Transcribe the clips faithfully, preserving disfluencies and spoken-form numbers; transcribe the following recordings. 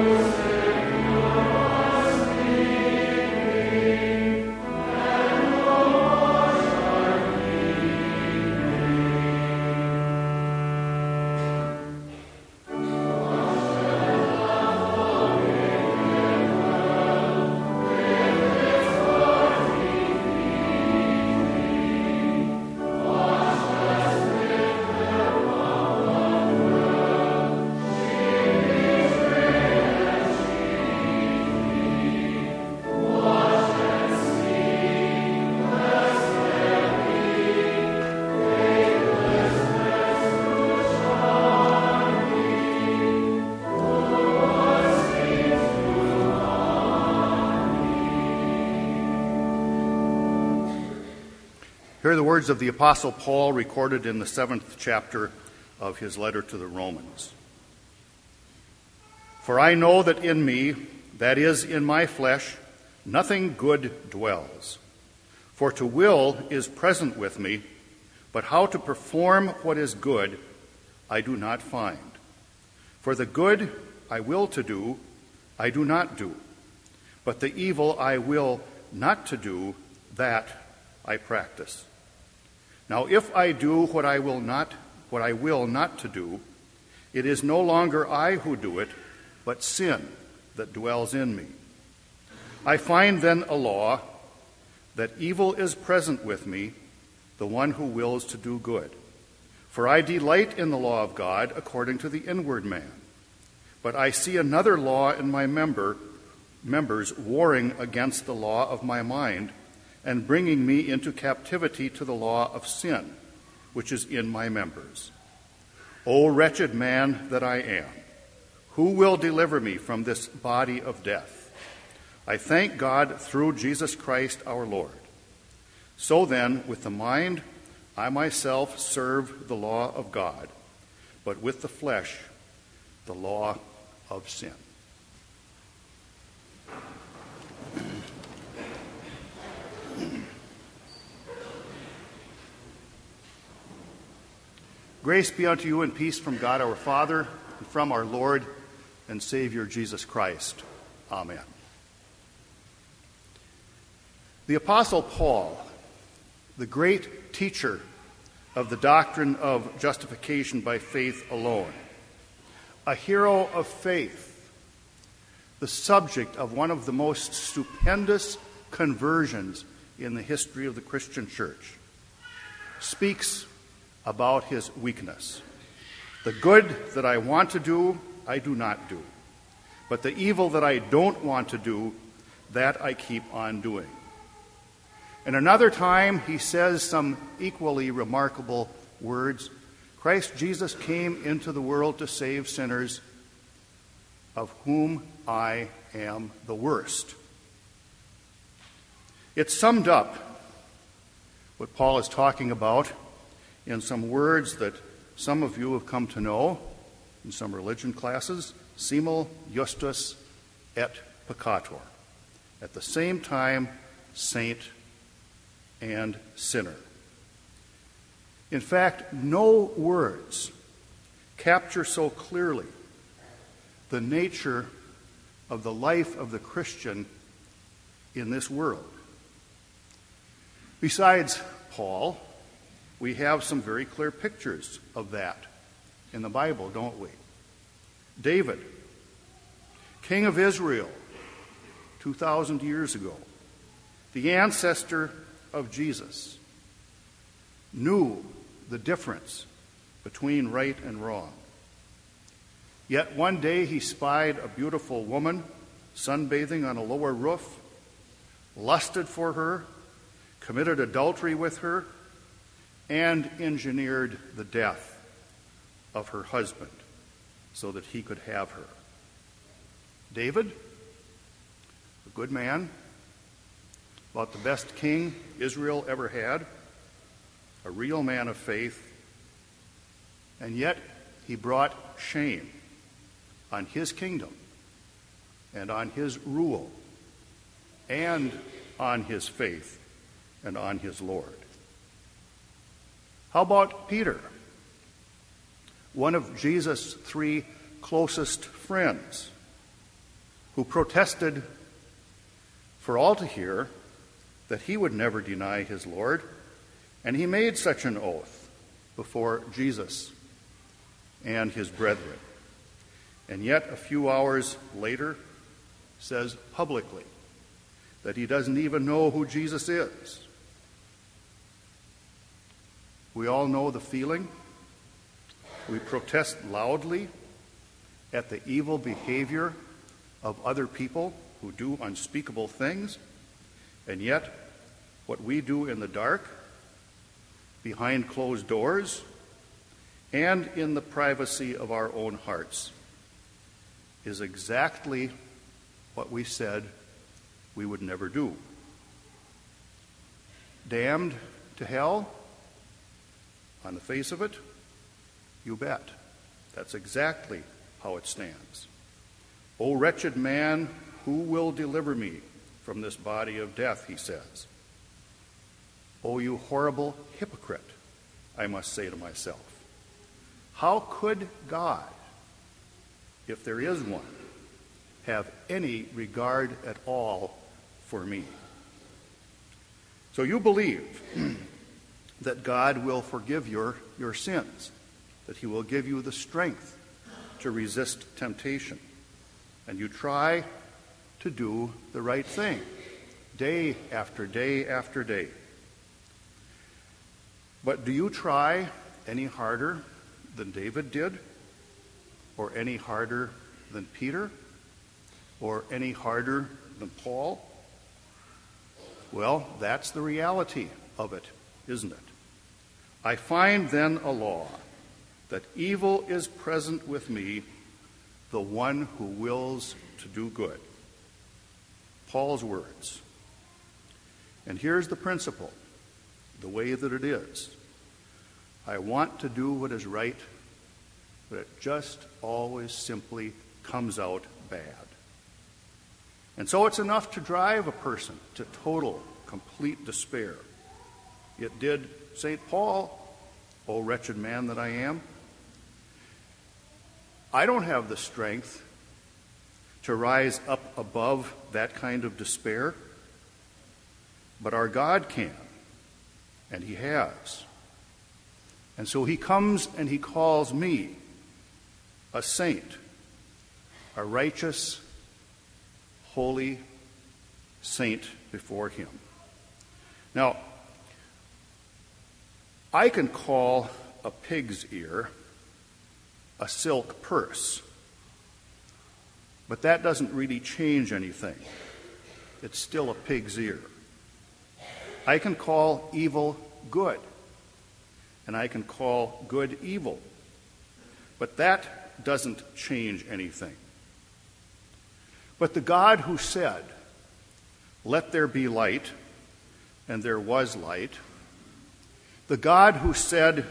Here are the words of the Apostle Paul recorded in the seventh chapter of his letter to the Romans. For I know that in me, that is, in my flesh, nothing good dwells. For to will is present with me, but how to perform what is good I do not find. For the good I will to do, I do not do, but the evil I will not to do, that I practice. Now if I do what I will not, what I will not to do, it is no longer I who do it, but sin that dwells in me. I find then a law, that evil is present with me, the one who wills to do good. For I delight in the law of God according to the inward man. But I see another law in my member, members warring against the law of my mind, and bringing me into captivity to the law of sin, which is in my members. O wretched man that I am, who will deliver me from this body of death? I thank God through Jesus Christ our Lord. So then, with the mind, I myself serve the law of God, but with the flesh, the law of sin. Grace be unto you and peace from God our Father and from our Lord and Savior Jesus Christ. Amen. The Apostle Paul, the great teacher of the doctrine of justification by faith alone, a hero of faith, the subject of one of the most stupendous conversions in the history of the Christian church, speaks about his weakness. The good that I want to do, I do not do. But the evil that I don't want to do, that I keep on doing. And another time, he says some equally remarkable words. Christ Jesus came into the world to save sinners, of whom I am the worst. It's summed up, what Paul is talking about, in some words that some of you have come to know in some religion classes: simul justus et peccator. At the same time, saint and sinner. In fact, no words capture so clearly the nature of the life of the Christian in this world. Besides Paul, we have some very clear pictures of that in the Bible, don't we? David, king of Israel, two thousand years ago, the ancestor of Jesus, knew the difference between right and wrong. Yet one day he spied a beautiful woman sunbathing on a lower roof, lusted for her, committed adultery with her, and engineered the death of her husband so that he could have her. David, a good man, about the best king Israel ever had, a real man of faith, and yet he brought shame on his kingdom and on his rule and on his faith and on his Lord. How about Peter, one of Jesus' three closest friends? who protested for all to hear that he would never deny his Lord, and he made such an oath before Jesus and his brethren. And yet, a few hours later, says publicly that he doesn't even know who Jesus is. We all know the feeling. We protest loudly at the evil behavior of other people who do unspeakable things, and yet what we do in the dark, behind closed doors, and in the privacy of our own hearts is exactly what we said we would never do. Damned to hell? On the face of it, you bet. That's exactly how it stands. O wretched man, who will deliver me from this body of death, he says. O you horrible hypocrite, I must say to myself. How could God, if there is one, have any regard at all for me? So you believe that God will forgive your, your sins, that he will give you the strength to resist temptation, and you try to do the right thing day after day after day. But do you try any harder than David did, or any harder than Peter, or any harder than Paul? Well, that's the reality of it, isn't it? I find then a law, that evil is present with me, the one who wills to do good. Paul's words. And here's the principle, the way that it is. I want to do what is right, but it just always simply comes out bad. And so it's enough to drive a person to total, complete despair. It did Saint Paul, O wretched man that I am. I don't have the strength to rise up above that kind of despair, but our God can, and he has. And so he comes and he calls me a saint, a righteous, holy saint before him. Now, I can call a pig's ear a silk purse, but that doesn't really change anything. It's still a pig's ear. I can call evil good, and I can call good evil, but that doesn't change anything. But the God who said, "Let there be light," and there was light, the God who said,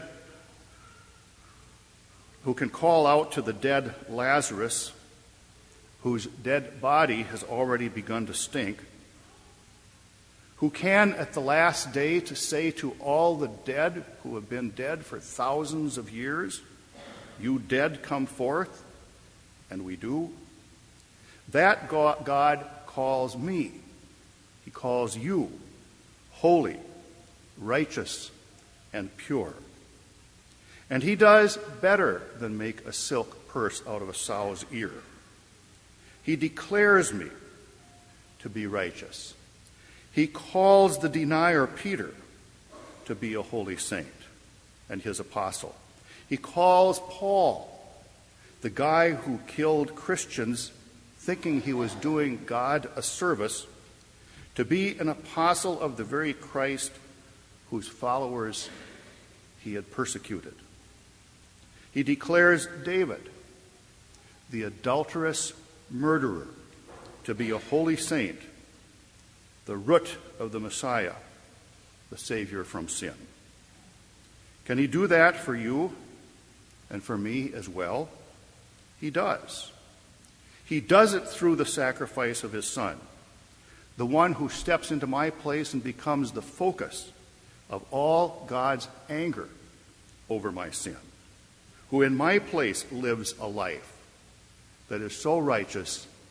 who can call out to the dead Lazarus, whose dead body has already begun to stink, who can at the last day to say to all the dead who have been dead for thousands of years, "You dead, come forth," and we do. That God calls me. He calls you holy, righteous, and pure. And he does better than make a silk purse out of a sow's ear. He declares me to be righteous. He calls the denier Peter to be a holy saint and his apostle. He calls Paul, the guy who killed Christians thinking he was doing God a service, to be an apostle of the very Christ whose followers he had persecuted. He declares David, the adulterous murderer, to be a holy saint, the root of the Messiah, the Savior from sin. Can he do that for you and for me as well? He does. He does it through the sacrifice of his Son, the one who steps into my place and becomes the focus of all God's anger over my sin, who in my place lives a life that is so righteous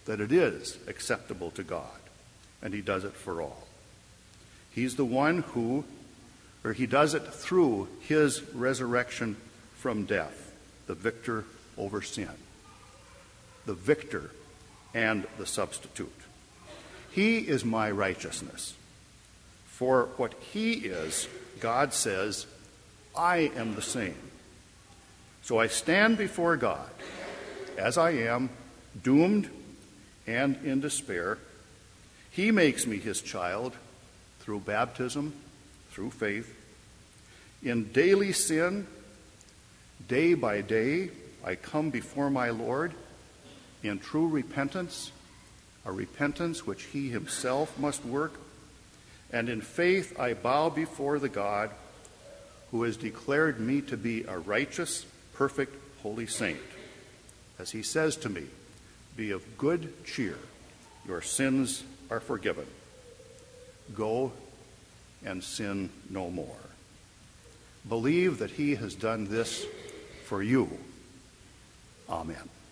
that it is acceptable to God, and he does it for all. He's the one who, or he does it through his resurrection from death, the victor over sin, the victor and the substitute. He is my righteousness. For what he is, God says, I am the same. So I stand before God, as I am, doomed and in despair. He makes me his child through baptism, through faith. In daily sin, day by day, I come before my Lord in true repentance, a repentance which he himself must work. And in faith, I bow before the God who has declared me to be a righteous, perfect, holy saint. As he says to me, be of good cheer, your sins are forgiven. Go and sin no more. Believe that he has done this for you. Amen.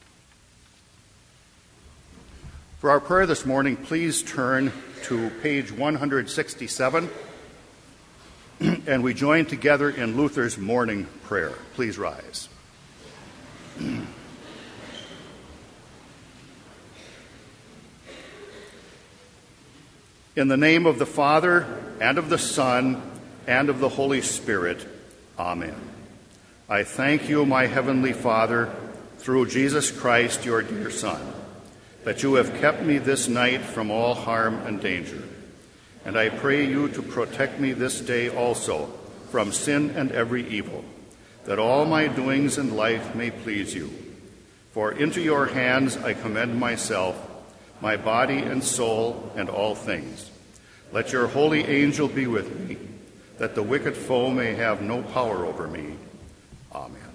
For our prayer this morning, please turn to page one sixty-seven, and we join together in Luther's morning prayer. Please rise. In the name of the Father, and of the Son, and of the Holy Spirit. Amen. I thank you, my heavenly Father, through Jesus Christ, your dear Son, that you have kept me this night from all harm and danger. And I pray you to protect me this day also from sin and every evil, that all my doings in life may please you. For into your hands I commend myself, my body and soul, and all things. Let your holy angel be with me, that the wicked foe may have no power over me. Amen.